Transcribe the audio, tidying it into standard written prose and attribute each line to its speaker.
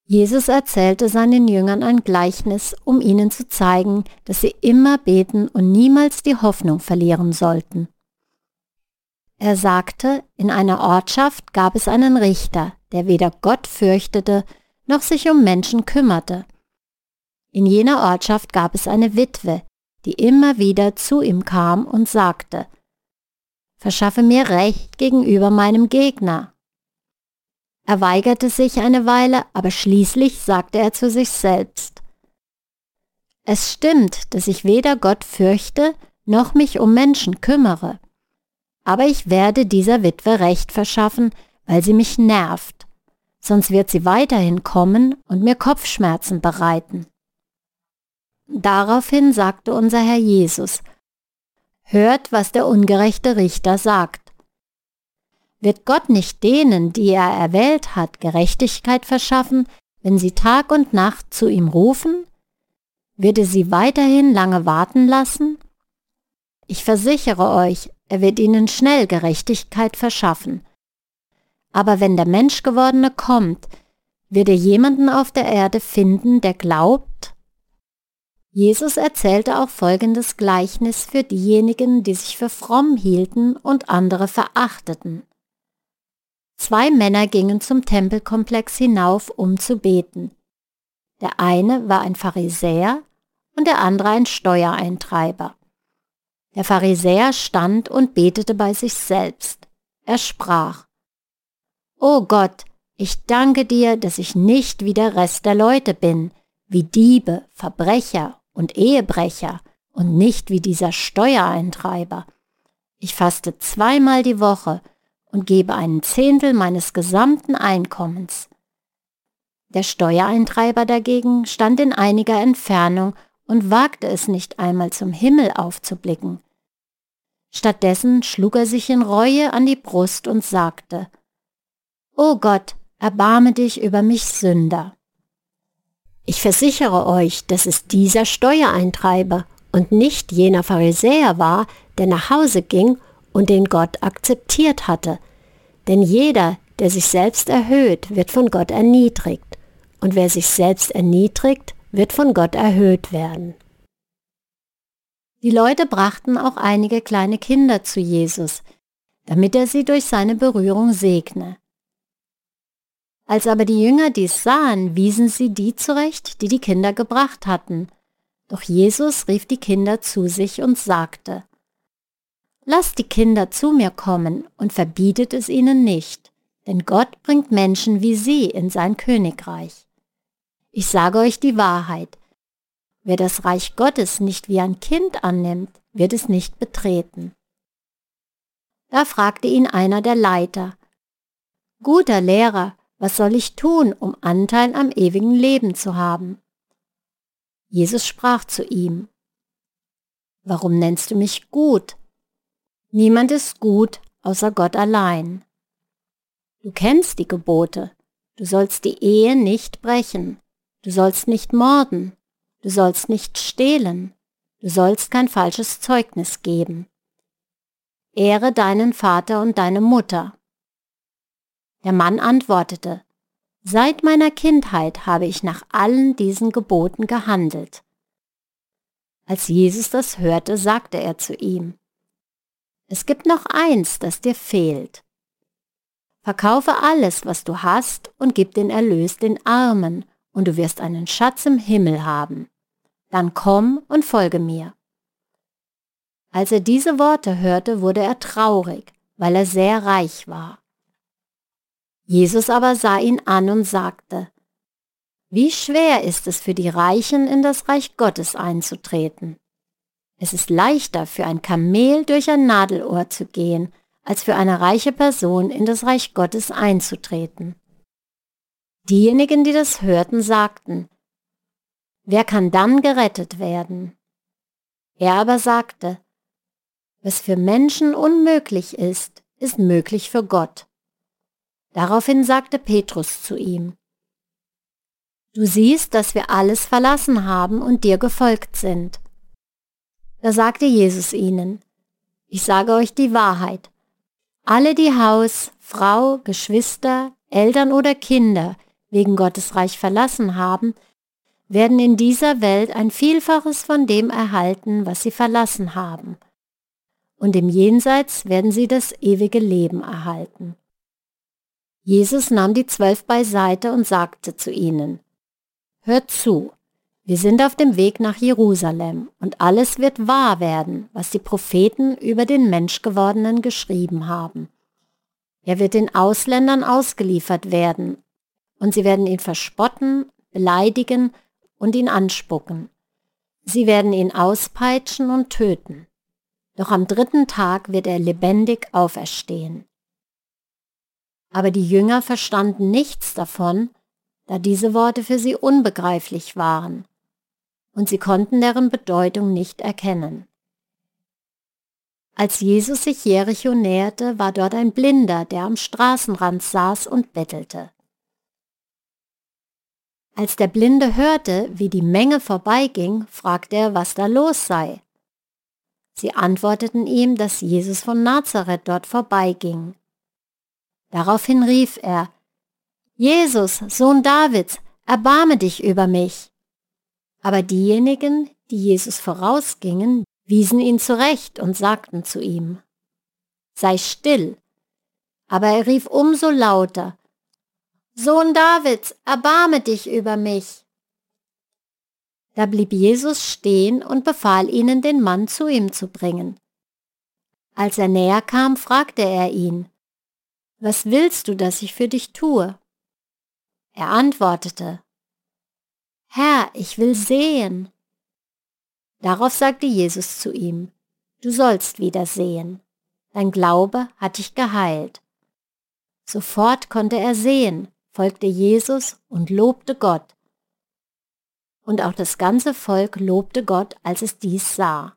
Speaker 1: Jesus erzählte seinen Jüngern ein Gleichnis, um ihnen zu zeigen, dass sie immer beten und niemals die Hoffnung verlieren sollten. Er sagte, in einer Ortschaft gab es einen Richter, der weder Gott fürchtete, noch sich um Menschen kümmerte. In jener Ortschaft gab es eine Witwe, die immer wieder zu ihm kam und sagte: »Verschaffe mir Recht gegenüber meinem Gegner.« Er weigerte sich eine Weile, aber schließlich sagte er zu sich selbst: »Es stimmt, dass ich weder Gott fürchte, noch mich um Menschen kümmere. Aber ich werde dieser Witwe Recht verschaffen, weil sie mich nervt. Sonst wird sie weiterhin kommen und mir Kopfschmerzen bereiten.« Daraufhin sagte unser Herr Jesus: »Hört, was der ungerechte Richter sagt. Wird Gott nicht denen, die er erwählt hat, Gerechtigkeit verschaffen, wenn sie Tag und Nacht zu ihm rufen? Wird er sie weiterhin lange warten lassen? Ich versichere euch, er wird ihnen schnell Gerechtigkeit verschaffen. Aber wenn der Menschgewordene kommt, wird er jemanden auf der Erde finden, der glaubt?« Jesus erzählte auch folgendes Gleichnis für diejenigen, die sich für fromm hielten und andere verachteten. 2 Männer gingen zum Tempelkomplex hinauf, um zu beten. Der eine war ein Pharisäer und der andere ein Steuereintreiber. Der Pharisäer stand und betete bei sich selbst. Er sprach: »O Gott, ich danke dir, dass ich nicht wie der Rest der Leute bin, wie Diebe, Verbrecher und Ehebrecher und nicht wie dieser Steuereintreiber. Ich faste 2-mal die Woche und gebe 1/10 meines gesamten Einkommens.« Der Steuereintreiber dagegen stand in einiger Entfernung und wagte es nicht einmal zum Himmel aufzublicken. Stattdessen schlug er sich in Reue an die Brust und sagte: »O Gott, erbarme dich über mich Sünder.« Ich versichere euch, dass es dieser Steuereintreiber und nicht jener Pharisäer war, der nach Hause ging und den Gott akzeptiert hatte. Denn jeder, der sich selbst erhöht, wird von Gott erniedrigt, und wer sich selbst erniedrigt, wird von Gott erhöht werden. Die Leute brachten auch einige kleine Kinder zu Jesus, damit er sie durch seine Berührung segne. Als aber die Jünger dies sahen, wiesen sie die zurecht, die die Kinder gebracht hatten. Doch Jesus rief die Kinder zu sich und sagte: »Lasst die Kinder zu mir kommen und verbietet es ihnen nicht, denn Gott bringt Menschen wie sie in sein Königreich. Ich sage euch die Wahrheit: Wer das Reich Gottes nicht wie ein Kind annimmt, wird es nicht betreten.« Da fragte ihn einer der Leiter: »Guter Lehrer, was soll ich tun, um Anteil am ewigen Leben zu haben?« Jesus sprach zu ihm: »Warum nennst du mich gut? Niemand ist gut, außer Gott allein. Du kennst die Gebote: Du sollst die Ehe nicht brechen, du sollst nicht morden, du sollst nicht stehlen, du sollst kein falsches Zeugnis geben. Ehre deinen Vater und deine Mutter.« Der Mann antwortete: »Seit meiner Kindheit habe ich nach allen diesen Geboten gehandelt.« Als Jesus das hörte, sagte er zu ihm: »Es gibt noch eins, das dir fehlt. Verkaufe alles, was du hast, und gib den Erlös den Armen, und du wirst einen Schatz im Himmel haben. Dann komm und folge mir.« Als er diese Worte hörte, wurde er traurig, weil er sehr reich war. Jesus aber sah ihn an und sagte: »Wie schwer ist es für die Reichen, in das Reich Gottes einzutreten? Es ist leichter für ein Kamel durch ein Nadelohr zu gehen, als für eine reiche Person in das Reich Gottes einzutreten.« Diejenigen, die das hörten, sagten: »Wer kann dann gerettet werden?« Er aber sagte: »Was für Menschen unmöglich ist, ist möglich für Gott.« Daraufhin sagte Petrus zu ihm: »Du siehst, dass wir alles verlassen haben und dir gefolgt sind.« Da sagte Jesus ihnen: »Ich sage euch die Wahrheit: Alle, die Haus, Frau, Geschwister, Eltern oder Kinder wegen Gottes Reich verlassen haben, werden in dieser Welt ein Vielfaches von dem erhalten, was sie verlassen haben. Und im Jenseits werden sie das ewige Leben erhalten. Jesus nahm die 12 beiseite und sagte zu ihnen: Hört zu, wir sind auf dem Weg nach Jerusalem, und alles wird wahr werden, was die Propheten über den Menschgewordenen geschrieben haben. Er wird den Ausländern ausgeliefert werden, und sie werden ihn verspotten, beleidigen und ihn anspucken. Sie werden ihn auspeitschen und töten. Doch am 3. Tag wird er lebendig auferstehen. Aber die Jünger verstanden nichts davon, da diese Worte für sie unbegreiflich waren, und sie konnten deren Bedeutung nicht erkennen. Als Jesus sich Jericho näherte, war dort ein Blinder, der am Straßenrand saß und bettelte. Als der Blinde hörte, wie die Menge vorbeiging, fragte er, was da los sei. Sie antworteten ihm, dass Jesus von Nazareth dort vorbeiging. Daraufhin rief er: Jesus, Sohn Davids, erbarme dich über mich. Aber diejenigen, die Jesus vorausgingen, wiesen ihn zurecht und sagten zu ihm: Sei still. Aber er rief umso lauter: Sohn Davids, erbarme dich über mich. Da blieb Jesus stehen und befahl ihnen, den Mann zu ihm zu bringen. Als er näher kam, fragte er ihn: Was willst du, dass ich für dich tue? Er antwortete: Herr, ich will sehen. Darauf sagte Jesus zu ihm: Du sollst wieder sehen. Dein Glaube hat dich geheilt. Sofort konnte er sehen, folgte Jesus und lobte Gott. Und auch das ganze Volk lobte Gott, als es dies sah.